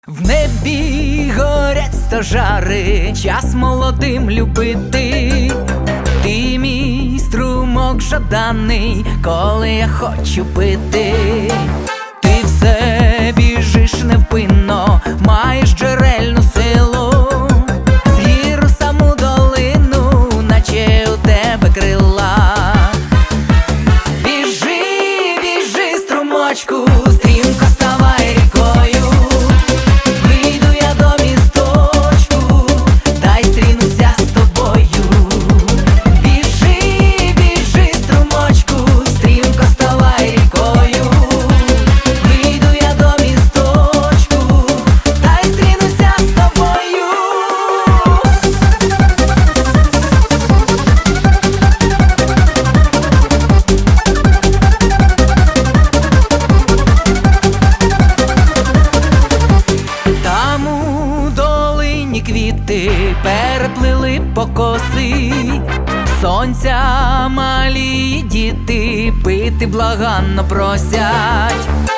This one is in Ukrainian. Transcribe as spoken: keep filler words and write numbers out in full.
В небі горять стожари, час молодим любити. Ти мій струмок жаданий, коли я хочу пити. Ти все біжиш невпинно, маєш джерельну силу. З гір у саму долину, наче у тебе крила. Біжи, біжи, струмочку, стрімко ставай рікою. Вийду я до місточку, та й стрінуся з тобою. Біжи, біжи, струмочку, стрімко ставай рікою. Вийду я до місточку, та й стрінуся з тобою. Там у долині квіти переплили покоси, сонця малі діти пити благанно просять.